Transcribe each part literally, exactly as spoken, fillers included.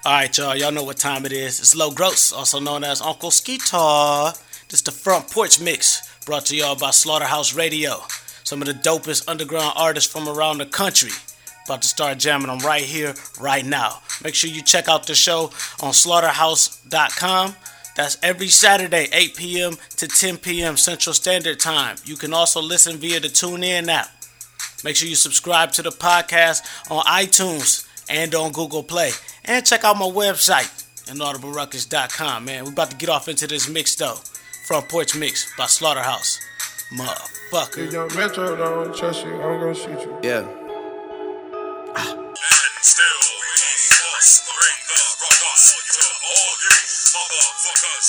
Alright, y'all, y'all know what time it is. It's Low Gross, also known as Uncle Skeetar. This is the Front Porch Mix, brought to y'all by Slaughterhouse Radio. Some of the dopest underground artists from around the country. About to start jamming them right here, right now. Make sure you check out the show on slaughterhouse dot com. That's every Saturday, eight p.m. to ten p.m. Central Standard Time. You can also listen via the TuneIn app. Make sure you subscribe to the podcast on iTunes and on Google Play. And check out my website, inaudible ruckus dot com, man. We about to get off into this mix, though. Front Porch Mix by Slaughterhouse. Motherfucker. If young Metro don't trust you, I'm gonna shoot you. Yeah. And still we must bring the ruckus to all you motherfuckers.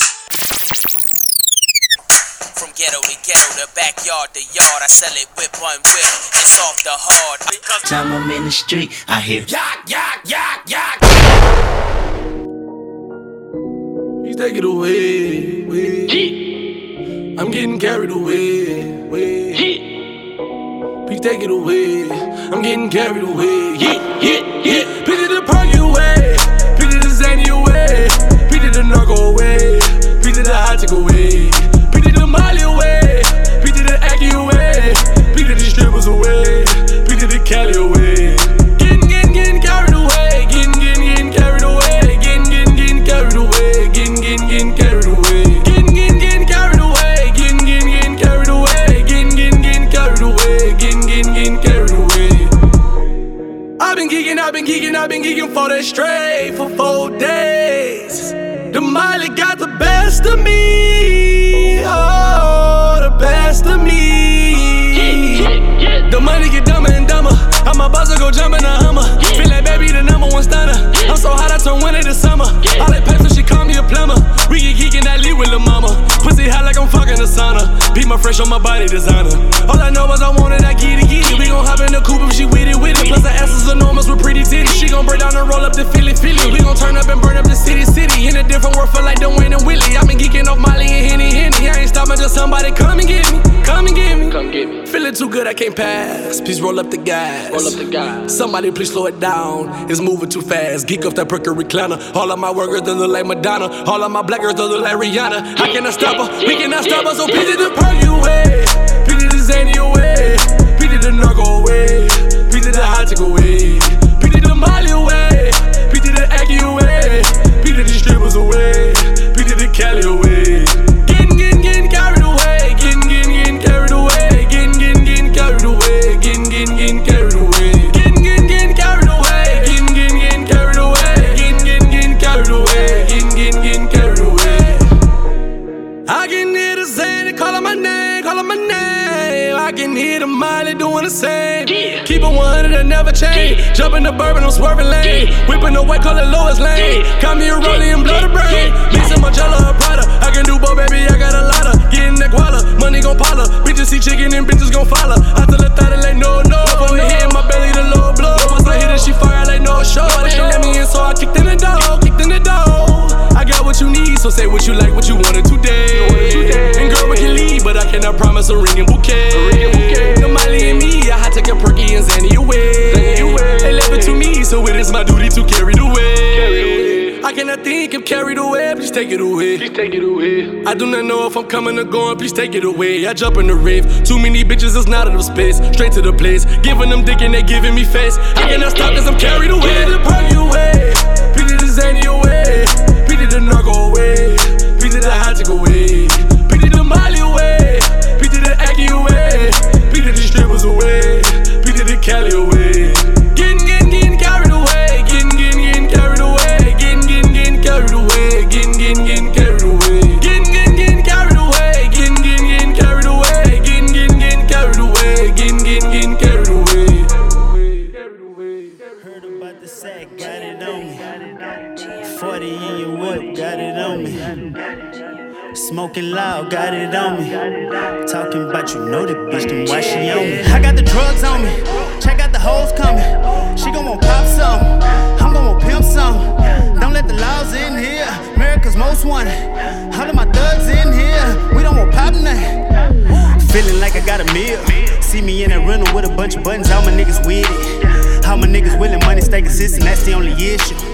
From ghetto to ghetto, the backyard to yard, I sell it whip on whip. It's off the hard. Time I'm in the street, I hear Yak, yak, yak, yak. Please take it away. away. I'm getting carried away. away. Please take it away. I'm getting carried away. Yeah, yeah, yeah. Please the party away. Please the Zanny away. Please the narco away. Please the hot take away. Please the Molly away. Please the Aki away. Please the strippers away. Please the Cali away. Getting, getting, getting carried away. Getting, getting, getting carried away. Getting, getting, getting carried away. Getting, getting, getting carried away. Getting, getting, getting carried away. Getting, getting, getting carried away. Getting, getting, getting carried away. Getting, getting, getting carried away. I've been geeking, I've been geeking, I've been geeking for that straight for four days. The Miley got the best of me. Oh, the best of me. The money get dumber and dumber. I'm about to go jump in a Hummer. Feel like baby the number one stunner. I'm so hot I turn winter to summer. All that pay so she call me a plumber. We get geeking that lead with lil' mama. Pussy hot like I'm fucking a sauna. Beat my fresh on my body designer. All I know is I want it, I get it, get it. We gon' hop in the coupe if she with it, with it. Plus her ass is enormous with pretty titties. She gon' break down and roll up the Philly, Philly. We gon' turn up and burn up the city, city. In a different world, feel like Dwayne and Willie. I been geeking off Molly and Henny, Henny. I ain't stopping till somebody come and get me. Come and get me. Come get me. Feeling too good, I can't pass. Please roll up the gas. Roll up the gas. Somebody please slow it down. It's moving too fast. Geek off that perker recliner. All of my workers they look like Madonna. All of my black girls they look like Rihanna. I cannot stop her. We cannot stop her. So please the party away. Please the Zanny away. Please the narco away. Please the hot take away. Please the Molly away. Please the Aki away. Please the strippers away. Please the Cali away. Getting, getting, getting carried away. Getting, getting, getting carried away. Getting, getting, getting carried away. Getting, getting, getting carried away. Getting, getting, getting carried away. Getting, getting, getting carried away. Getting, getting, getting carried away. Getting, getting, getting carried away. I can hear the Zanny calling my name, calling my name. I can hear the Miley doing the same. Keep it one hundred and never change. Jumping the bourbon, I'm swerving lane. Whipping the white color lowest lane. Come here, rolling and blow the brain. Mixing my jello and Prada. I can do both, baby, I got a lot of. Getting that guala, money gon' pile up. Bitches see chicken and bitches gon' follow. I tell her thought it like no, no. From the hit in my belly, the low blow. Once I hit it, she fire like no show. They ain't let me in, so I kicked in the door, kicked in the door. I got what you need, so say what you like, what you wanted today. And girl, we can leave, but I cannot promise a ring and bouquet. The Miley and me, I had to get perky and Zanny away. They left it to me, so it is my duty to carry the weight. I cannot think if carried away, please take it away. Please take it away. I do not know if I'm coming or going, please take it away. I jump in the rave, too many bitches, it's not enough space. Straight to the place, giving them dick and they giving me face. I cannot stop cause I'm carried away. Please the party away, please the Zanny away. Please the narco away, please the hot take away. Please the Molly away, please the Aki away. Please the strippers away, please the Cali away. Getting, getting, getting carried away. Getting, getting, getting carried away. Getting, getting, getting carried away. Getting, getting, getting carried away. Getting, getting, getting carried away. Getting, getting, getting carried away. Getting, getting, getting carried away. Getting, getting, getting carried away. Heard about the sack, got it on me. forty in your whip, got it on me. Smoking loud, got it on me. Talking about you know the bitch, then why she on me? I got the drugs on me. Check out the hoes coming. She gon' want pop some. I'm gon' want pimp some. Don't let the laws in here. America's most wanted. All of my thugs in here. We don't want pop nothing. Feeling like I got a meal. See me in that rental with a bunch of buttons. All my niggas with it. All my niggas willing money stay consistent. That's the only issue.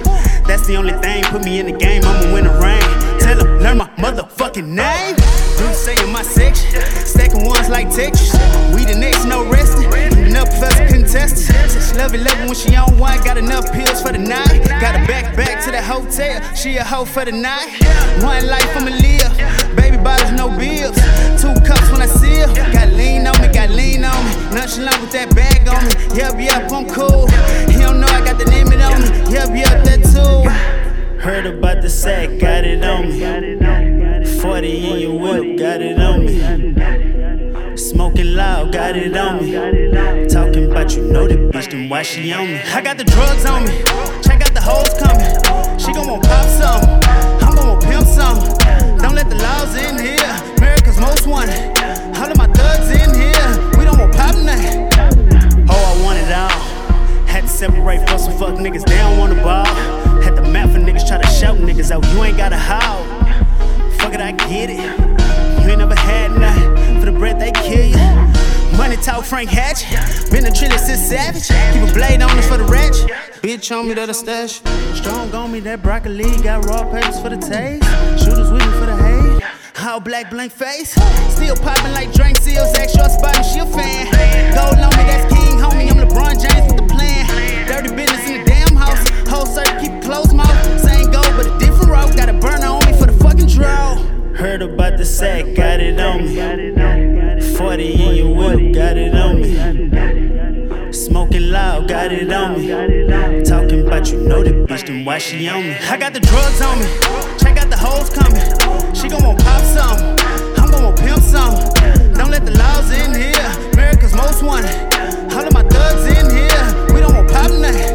That's the only thing, put me in the game, I'ma win the rain. Tell them, learn my motherfucking name. Do say in my section, stacking ones like Tetris. We the next, no resting. Even up for the contestants. She love it, love it when she on one. Got enough pills for the night. Got her back, back to the hotel. She a hoe for the night. One life I'ma live. Baby bottles, no bills. Two cups when I seal. Got lean on me, got lean on me. Nonchalant with that bag on me. Yup, yup, I'm cool. He don't know I got the name it on me. Yup, yup, that too. Heard about the sack, got it on me. forty in your whip, got it on me. Smoking loud, got it on me. Talking about you know the bitch, then why she on me? I got the drugs on me. Check out the hoes coming. She gon' want pop some. I'm gon' want pimp some. Don't let the laws in here. America's most wanted. All of my thugs in here. We don't want pop nothing. Oh, I want it all. Had to separate for some fuck niggas, they don't want the ball. Had the map for niggas, try to shout niggas out, you ain't got a howl. Fuck it, I get it. You ain't never had nothing. For the bread, they kill you. Money talk, Frank Hatch. Been a trillion since Savage. Keep a blade on us for the ratchet. Bitch on me, that a stash. Strong on me, that broccoli. Got raw papers for the taste. Shooters with me for the hate. All black, blank face. Still popping like drink seals. Act short spot and she a fan. Gold on me, that's King, homie. I'm LeBron James with the plan. Dirty business in the damn house. Whole circle, keep it closed mouth. Same goal, but a different route. Got a burner on me for the fucking draw. Heard about the sack, got it on me. forty in your whip, got it on me. Smoking loud, got it on me. Talking about you know the bitch, then why she on me? I got the drugs on me. Check out the hoes coming. She gon' want pop some. I'm gon' want pimp some. Don't let the laws in here. America's most wanted. All of my thugs in here. We don't want pop nothing.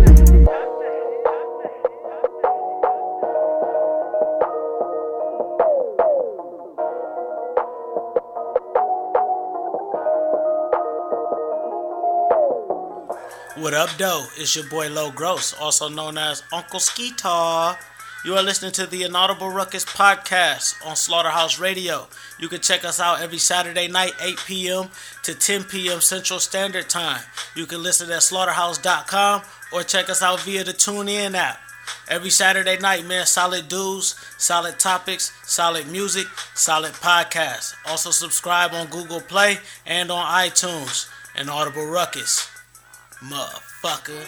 What up, though? It's your boy Low Gross, also known as Uncle Skeetar. You are listening to the Inaudible Ruckus podcast on Slaughterhouse Radio. You can check us out every Saturday night, eight p.m. to ten p.m. Central Standard Time. You can listen at slaughterhouse dot com or check us out via the TuneIn app. Every Saturday night, man, solid dudes, solid topics, solid music, solid podcasts. Also subscribe on Google Play and on iTunes. Inaudible Ruckus. Motherfucker.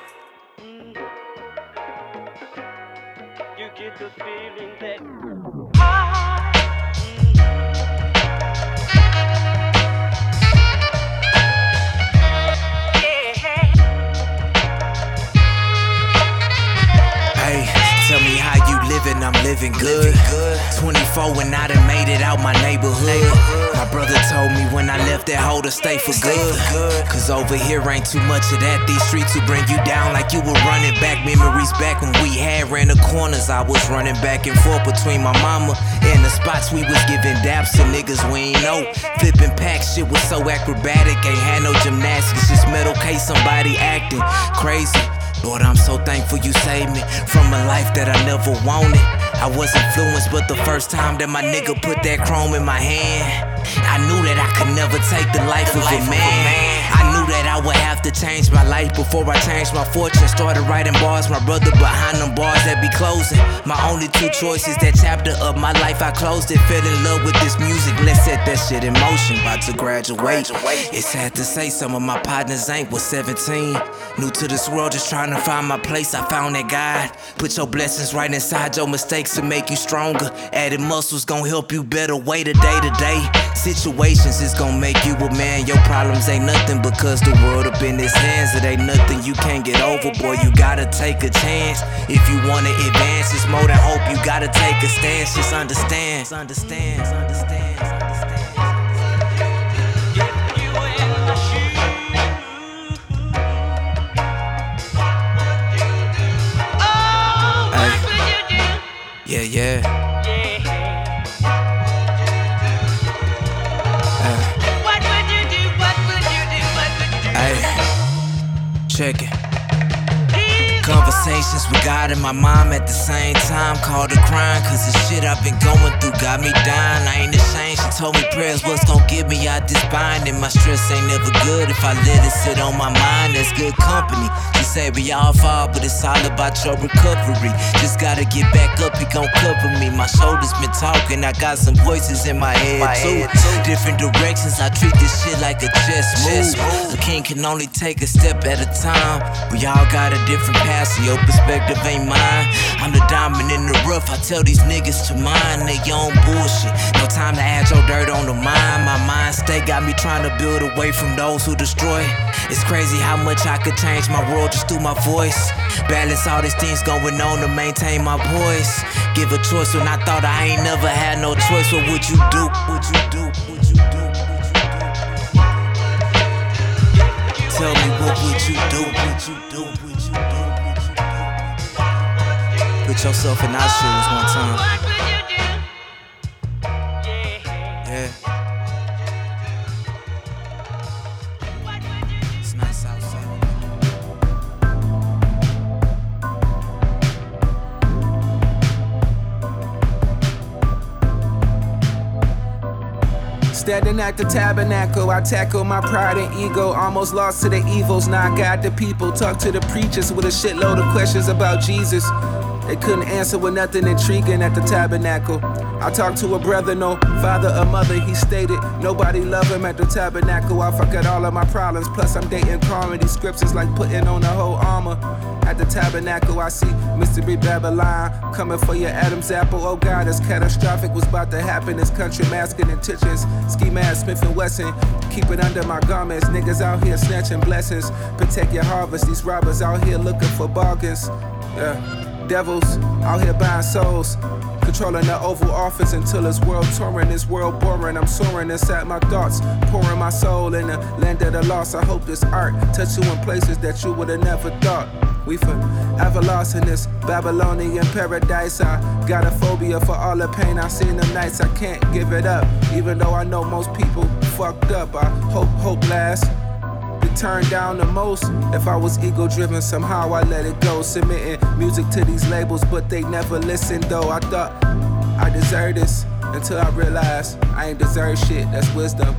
You get the feeling that tell me how you living, I'm living good. twenty-four and I done made it out my neighborhood. My brother told me when I left that hole to stay for good. Cause over here ain't too much of that. These streets will bring you down like you were running back. Memories back when we had ran the corners. I was running back and forth between my mama and the spots we was giving daps to niggas we ain't know. Flipping packs, shit was so acrobatic. Ain't had no gymnastics, just metal case somebody acting crazy. Lord, I'm so thankful you saved me from a life that I never wanted. I was influenced, but the first time that my nigga put that chrome in my hand, I knew that I could never take the life of a man. I knew that I would have to change my life before I changed my fortune. Started writing bars, my brother behind them bars that be closing. My only two choices, that chapter of my life I closed it. Fell in love with this music, let's set that shit in motion. About to graduate. It's sad to say some of my partners ain't was seventeen. New to this world, just trying to find my place. I found that God put your blessings right inside your mistakes to make you stronger. Added muscles gon' help you better way to day to day. Situations is gon' make you a man. Your problems ain't nothing because the world up in his hands. It ain't nothing you can't get over, boy. You gotta take a chance. If you wanna advance, it's more than hope. You gotta take a stance. Just understand, understand, understand, understand. Yeah, yeah. Uh. What would you do? What would you do? What would you do? Hey, check it. Conversations with God and my mom at the same time. Called a crime, cause the shit I've been going through got me dying. I ain't ashamed, she told me prayers was gon' get me out this bind. And my stress ain't never good if I let it sit on my mind. That's good company. She say we all fall, but it's all about your recovery. Just gotta get back up, he gon' cover me. My shoulders been talking, I got some voices in my head, my too. head too. Different directions, I treat this shit like a chess move. A king can only take a step at a time. We all got a different path, so your perspective ain't mine. I'm the diamond in the rough, I tell these niggas to mind they own bullshit. No time to add your dirt on the mind. My mind state got me trying to build away from those who destroy. It's crazy how much I could change my world just through my voice. Balance all these things going on to maintain my voice. Give a choice when I thought I ain't never had no choice. What would you do? Would you do? Would you do? Would you do? Tell me what would you do? Would you do? Would you do? Put yourself in our shoes one time. Yeah. It's nice outside. Standing at the tabernacle, I tackle my pride and ego. Almost lost to the evils, now I guide the people. Talk to the preachers with a shitload of questions about Jesus. They couldn't answer with nothing intriguing at the tabernacle. I talked to a brother, no father or mother, he stated nobody love him at the tabernacle. I forgot all of my problems, plus I'm dating comedy. Scriptures like putting on the whole armor. At the tabernacle, I see Mystery Babylon coming for your Adam's apple. Oh God, it's catastrophic what's about to happen. This country masking intentions. Ski mask, Smith and Wesson, keep it under my garments. Niggas out here snatching blessings. Protect your harvest. These robbers out here looking for bargains. Yeah. Devils out here buying souls, controlling the Oval Office until it's world touring, this world boring. I'm soaring inside my thoughts, pouring my soul in the land of the lost. I hope this art touch you in places that you would have never thought. We forever lost in this Babylonian paradise. I got a phobia for all the pain I see in the nights. I can't give it up, even though I know most people fucked up. I hope hope lasts. Turn down the most. If I was ego driven, somehow I let it go. Submitting music to these labels, but they never listened though. I thought I deserved this until I realized I ain't deserve shit. That's wisdom.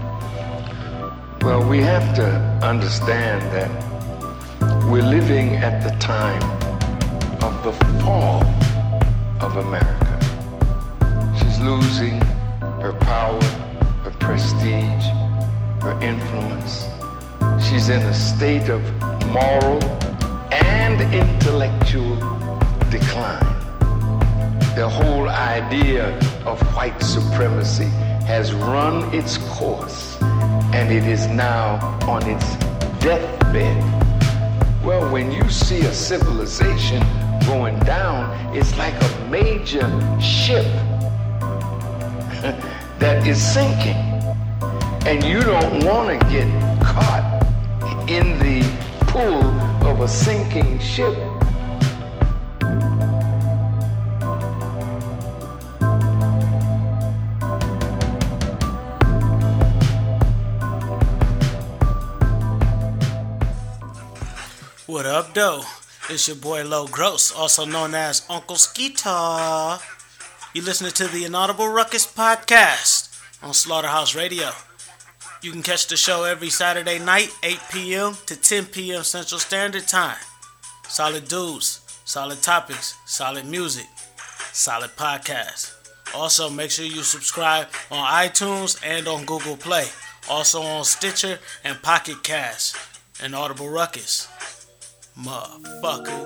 Well, we have to understand that we're living at the time of the fall of America. She's losing her power, her prestige, her influence. She's in a state of moral and intellectual decline. The whole idea of white supremacy has run its course, and it is now on its deathbed. Well, when you see a civilization going down, it's like a major ship that is sinking, and you don't want to get caught in the pool of a sinking ship. What up, though? It's your boy Low Gross, also known as Uncle Skeetar. You listening to the Inaudible Ruckus podcast on Slaughterhouse Radio. You can catch the show every Saturday night, eight p.m. to ten p.m. Central Standard Time. Solid dudes, solid topics, solid music, solid podcast. Also, make sure you subscribe on iTunes and on Google Play. Also on Stitcher and Pocket Cast and Audible Ruckus. Motherfucker.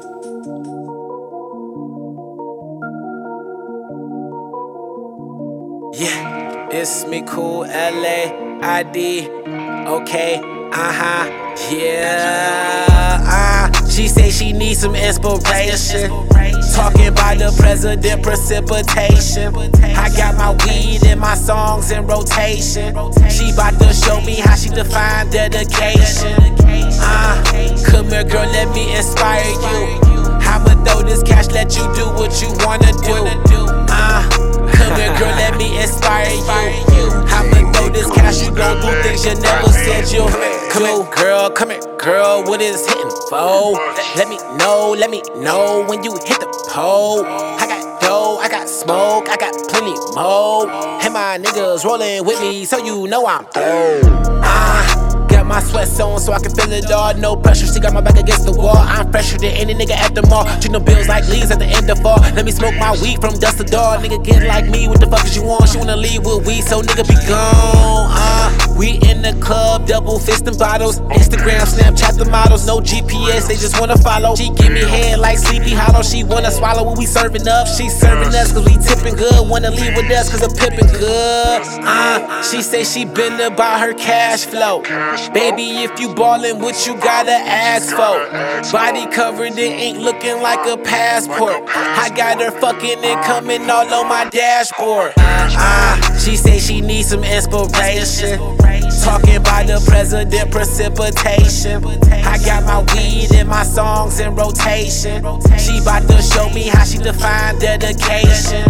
Yeah, it's me, Cool L A I D. Okay, uh-huh, yeah, uh. She say she needs some inspiration. Talking about the president precipitation. I got my weed and my songs in rotation. She bout to show me how she define dedication. Uh, come here, girl, let me inspire you. I'ma throw this cash, let you do what you wanna do. Uh, come here, girl, let me inspire you. I'ma throw this cash, you gon' do things you never said you. Come here, girl, come here, girl, what is hitting for? Let me know, let me know when you hit the pole. I got dough, I got smoke, I got plenty more. And my niggas rolling with me, so you know I'm dope. Uh, my sweats on so I can feel it all. No pressure, she got my back against the wall. I'm fresher than any nigga at the mall. Treat no bills like leaves at the end of fall. Let me smoke my weed from dusk to dawn. Nigga get like me, what the fuck is you on? She wanna leave with weed, so nigga be gone. Uh, we in the club, double fisting bottles. Instagram, Snapchat the models, no G P S, they just wanna follow. She give me head like Sleepy Hollow. She wanna swallow what we serving up. She serving us cause we tipping good. Wanna leave with us cause I'm pippin' good. Uh, she say she been about her cash flow. Baby, if you ballin', what you gotta ask for? Body covered in ink, looking like a passport. I got her fucking and coming all on my dashboard. Uh, she say she needs some inspiration. Talking about the president precipitation. I got my weed and my songs in rotation. She bout to show me how she define dedication.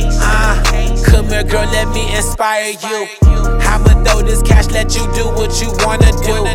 Uh, come here, girl, let me inspire you. I'ma throw this cash, let you do what you wanna do.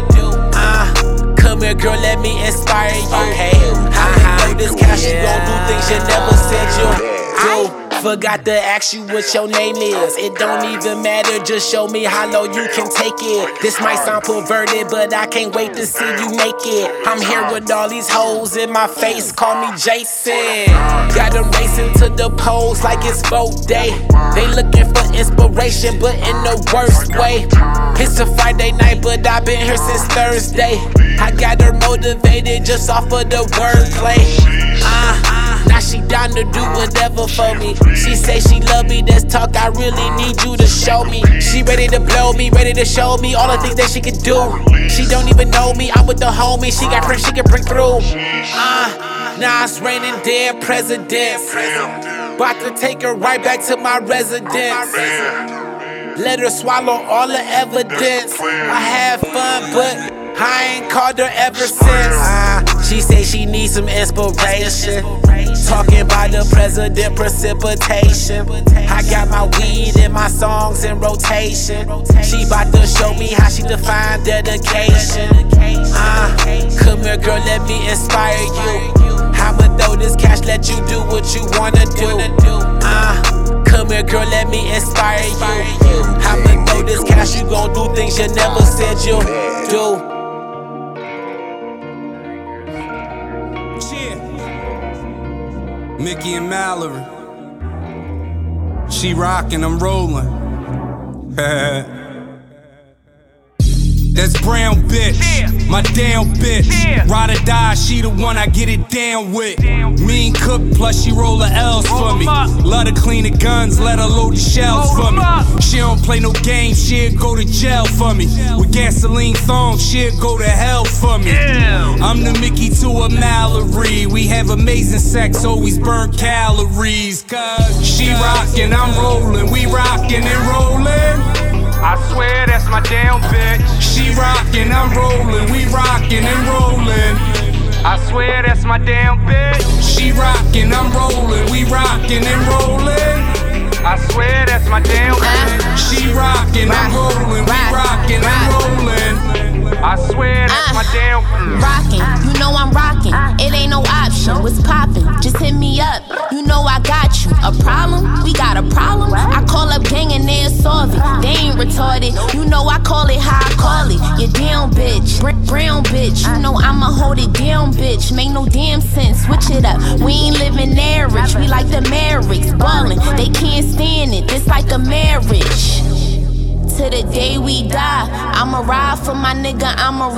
Uh, come here, girl, let me inspire you. I'ma throw this cash, you gon' do things you never said you do. Forgot to ask you what your name is. It don't even matter, just show me how low you can take it. This might sound perverted, but I can't wait to see you make it. I'm here with all these hoes in my face, call me Jason. Got them racing to the polls like it's vote day. They looking for inspiration, but in the worst way. It's a Friday night, but I've been here since Thursday. I got her motivated just off of the wordplay. Uh, Now she down to do whatever for me. She say she love me, that's talk, I really need you to show me. She ready to blow me, ready to show me all the things that she can do. She don't even know me, I'm with the homie, she got friends she can bring through. Uh, now it's raining dead presidents. About to take her right back to my residence. Let her swallow all the evidence. I had fun, but I ain't called her ever since. Uh, she say she needs some inspiration. Talking about the president precipitation. I got my weed and my songs in rotation. She bout to show me how she define dedication. Uh, come here, girl, let me inspire you. I'ma throw this cash, let you do what you wanna do. Uh, come here, girl, let me inspire you. I'ma throw this cash, you gon' do things you never said you'll do. Mickey and Mallory. She rockin', I'm rollin'. That's brown bitch, my damn bitch. Ride or die, she the one I get it down with. Mean cook, plus she roll the L's for me. Let her clean the guns, let her load the shells for me. She don't play no games, she'll go to jail for me. With gasoline thongs, she'll go to hell for me. I'm the Mickey to a Mallory. We have amazing sex, always burn calories. Cause she rockin', I'm rollin', we rockin' and rollin'. I swear that's my damn bitch. She rockin', I'm rollin', we rockin' and rollin'. I swear that's my damn bitch. She rockin', I'm rollin', we rockin' and rollin'. I swear that's my damn bitch. She rockin', I'm rollin', we rockin' and rollin'. I swear that's my damn bitch. Rockin', you know I'm rockin'. It ain't no option. What's poppin'? Just hit me up. You know I got you. A problem? We got a problem. I call up gang and they'll solve it. They ain't retarded. You know I call it how I call it. You down, bitch. Br- brown, bitch. You know I'ma hold it down, bitch. Make no damn sense. Switch it up. We ain't living average. We like the Mavericks. Ballin'. They can't stand it. It's like a marriage. To the day we die, I'ma ride for my nigga, I'ma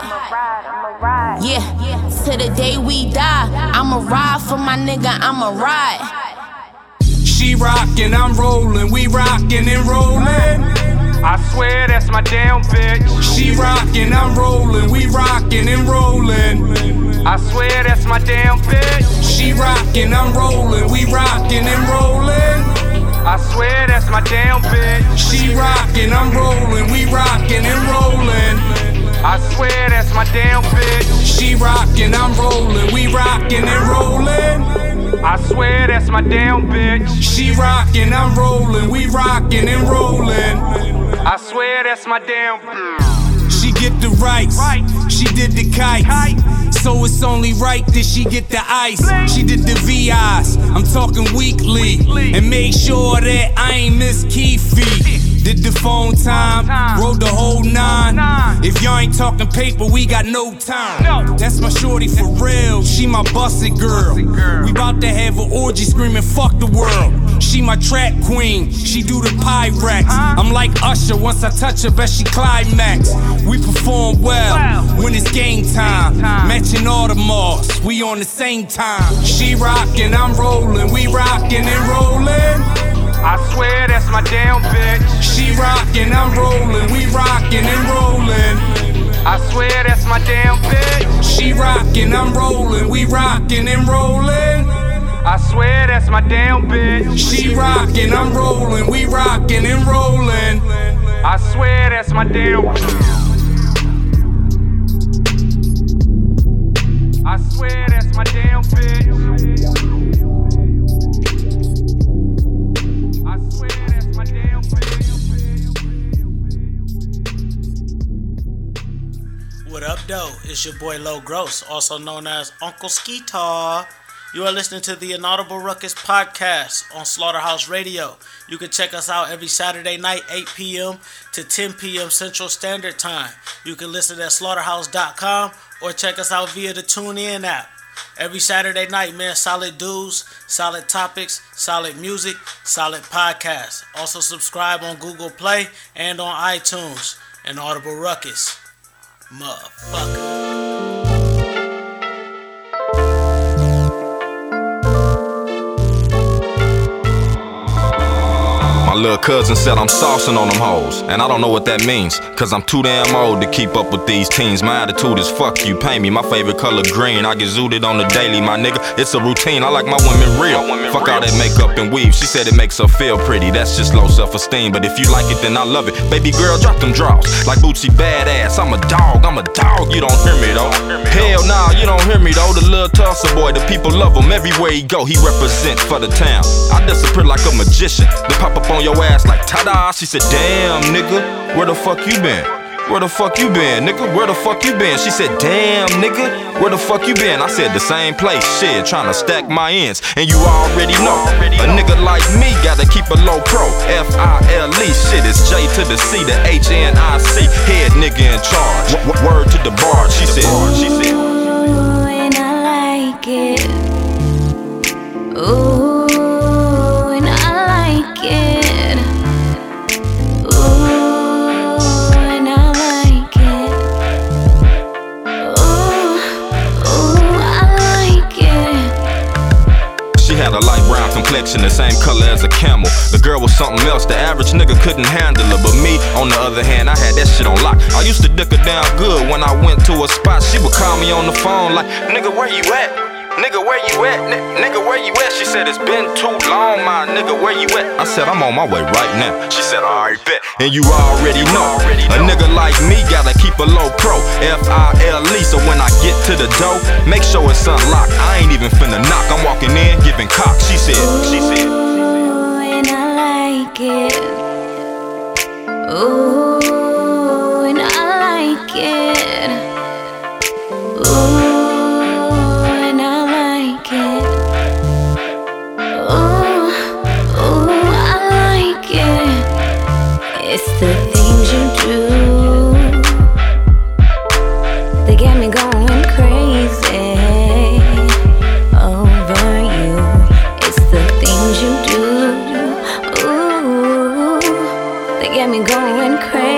ride. Yeah, to the day we die, I'ma ride for my nigga, I'ma ride. She rockin', I'm rollin', we rockin' and rollin'. I swear that's my damn bitch. She rockin', I'm rollin', we rockin' and rollin'. I swear that's my damn bitch. She rockin', I'm rollin', we rockin' and rollin'. I swear that's my damn bitch. She rockin', I'm rollin', we rockin' and rollin'. I swear that's my damn bitch. She rockin', I'm rollin', we rockin' and rollin'. I swear that's my damn bitch. She rockin', I'm rollin', we rockin' and rollin'. I swear that's my damn bitch. She get the rights, she did the kites. So it's only right that she get the ice. She did the V Is, I'm talking weekly. And make sure that I ain't miss Keefe. Did the phone time, rode the whole nine. If y'all ain't talking paper, we got no time. That's my shorty for real, she my busted girl. We bout to have an orgy screaming fuck the world. She my track queen, she do the Pyrex. I'm like Usher, once I touch her, bet she climax. We perform well when it's game time. Matching Audemars, we on the same time. She rockin', I'm rollin', we rockin' and rollin'. I swear that's my damn bitch. She rockin', I'm rollin', we rockin' and rollin'. I swear that's my damn bitch. She rockin', I'm rollin', we rockin' and rollin'. I swear that's my damn bitch. She rockin', I'm rollin', we rockin' and rollin'. I swear that's my damn bitch. I swear that's my damn bitch. I swear that's my damn bitch. What up, though? It's your boy Low Gross, also known as Uncle Skeetar. You are listening to the Inaudible Ruckus podcast on Slaughterhouse Radio. You can check us out every Saturday night, eight p.m. to ten p.m. Central Standard Time. You can listen at slaughterhouse dot com or check us out via the TuneIn app. Every Saturday night, man, solid dudes, solid topics, solid music, solid podcasts. Also subscribe on Google Play and on iTunes. Inaudible Ruckus. Motherfucker. My little cousin said I'm saucing on them hoes, and I don't know what that means, cause I'm too damn old to keep up with these teens. My attitude is fuck you, pay me, my favorite color green. I get zooted on the daily, my nigga, it's a routine. I like my women real, fuck all that makeup and weave. She said it makes her feel pretty, that's just low self-esteem. But if you like it, then I love it. Baby girl, drop them draws, like Bootsy badass. I'm a dog, I'm a dog, you don't hear me though. Hell nah, you don't hear me though. The little Tulsa boy, the people love him. Everywhere he go, he represent for the town. I disappear like a magician, then pop up on your ass like ta-da. She said, damn nigga, where the fuck you been? Where the fuck you been, nigga? Where the fuck you been? She said, damn nigga, where the fuck you been? I said, the same place, shit, tryna stack my ends. And you already know, a nigga like me gotta keep a low pro. F I L E, shit, it's J to the C, the H N I C. Head nigga in charge, w- word to the bar. She said, she said, ooh, and I like it. Ooh, and I like it. had a light brown complexion, the same color as a camel. The girl was something else, the average nigga couldn't handle her. But me, on the other hand, I had that shit on lock. I used to dick her down good when I went to a spot. She would call me on the phone like, nigga, where you at? Nigga, where you at? N- nigga, where you at? She said, it's been too long, my nigga, where you at? I said, I'm on my way right now. She said, alright, bet. And you already know, a nigga like me gotta keep a low pro. F I L E, so when I get to the door, make sure it's unlocked. I ain't even finna knock, I'm walking in, giving cock. She said, she said, ooh, and I like it. Ooh, and I like it. Ooh. It's the things you do, they get me going crazy over you. It's the things you do, ooh, they get me going crazy.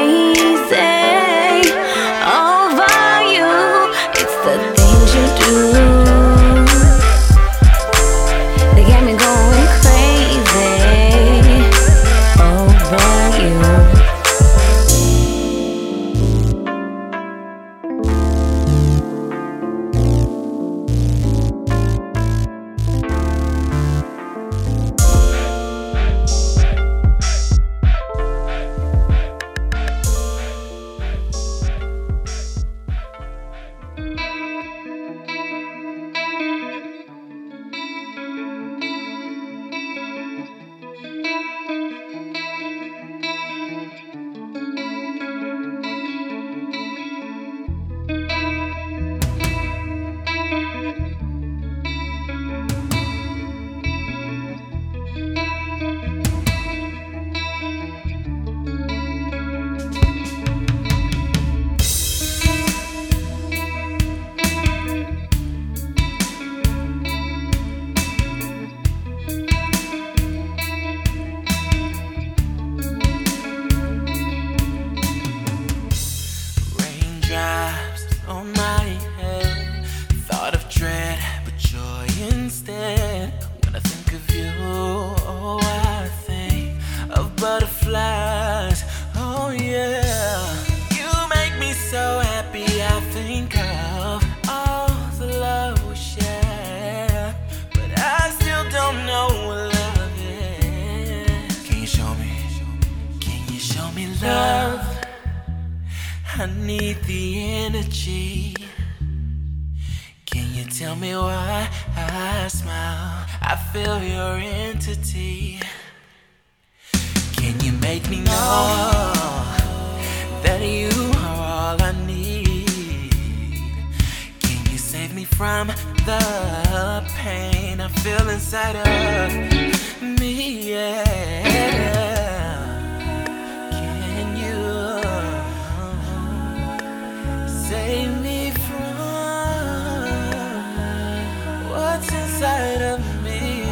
the energy. Can you tell me why I smile? I feel your entity. Can you make me know that you are all I need? Can you save me from the pain I feel inside of me? Yeah. Can you save me from what's inside of me?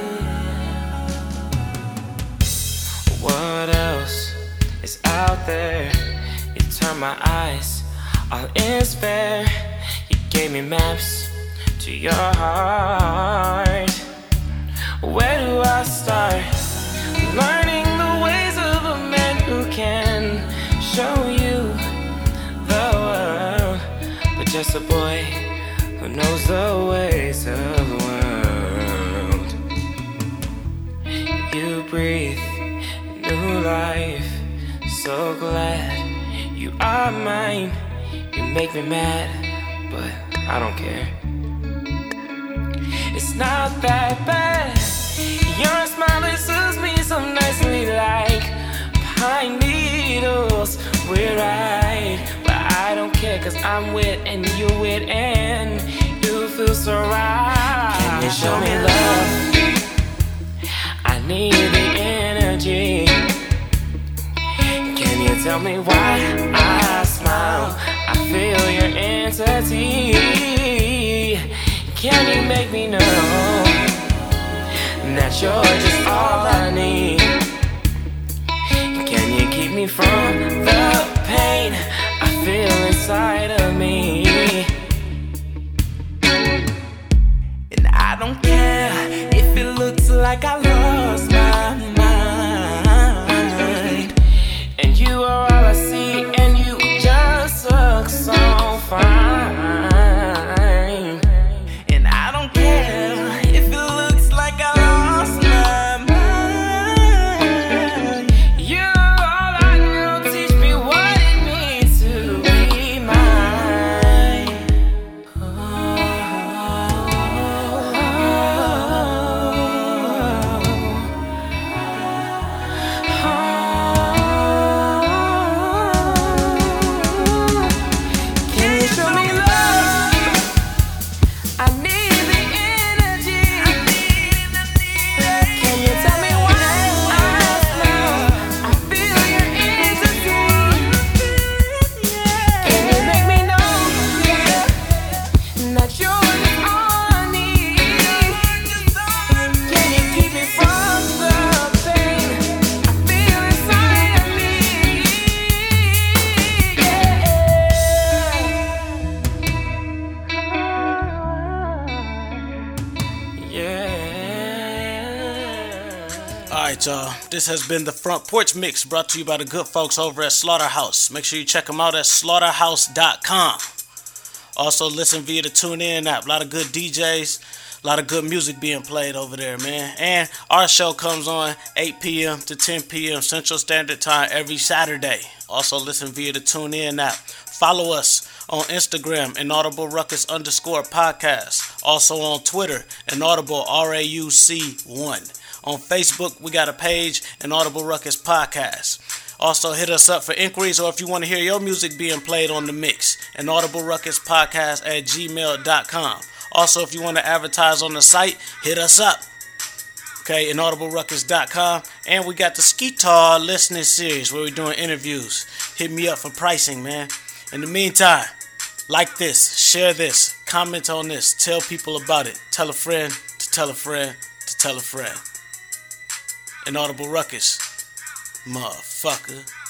What else is out there? You turn my eyes, all is fair. You gave me maps to your heart. Where do I start? Learning the ways of a man who can show you the world, but just a boy who knows the ways of the world. You breathe new life, so glad you are mine. You make me mad, but I don't care. It's not that bad. Your smile soothes me so nicely like pine needles. We're right, but I don't care, cause I'm with and you're with and you feel so right. Can you show me love? I need the energy. Can you tell me why I smile? I feel your entity. Can you make me know that you're just all I need? Can you keep me from the pain I feel inside of me? And I don't care if it looks like I lost my mind, and you are all I see, and you just look so fine. And I don't care if it looks like I lost my mind. You're all I know, teach me what it means to be mine. Oh, oh, oh. Can you show me love? I need the energy. Can you tell me why I smile? I feel your entity. Can you make me know that you're just all I need? Can you keep me from the pain I feel inside of me? Yeah. Alright, y'all. This has been the Front Porch Mix, brought to you by the good folks over at Slaughterhouse. Make sure you check them out at slaughterhouse dot com. Also, listen via the TuneIn app. A lot of good D Js, a lot of good music being played over there, man. And our show comes on eight p.m. to ten p.m. Central Standard Time every Saturday. Also, listen via the TuneIn app. Follow us on Instagram, Inaudible Ruckus underscore podcast. Also on Twitter, Inaudible R A U C one. On Facebook, we got a page, Inaudible Ruckus Podcast. Also, hit us up for inquiries, or if you want to hear your music being played on the mix, Inaudible Ruckus Podcast at gmail dot com. Also, if you want to advertise on the site, hit us up. Okay, inaudible ruckus dot com. And we got the Skeetar listening series where we're doing interviews. Hit me up for pricing, man. In the meantime, like this, share this, comment on this, tell people about it. Tell a friend to tell a friend to tell a friend. Inaudible Ruckus, motherfucker.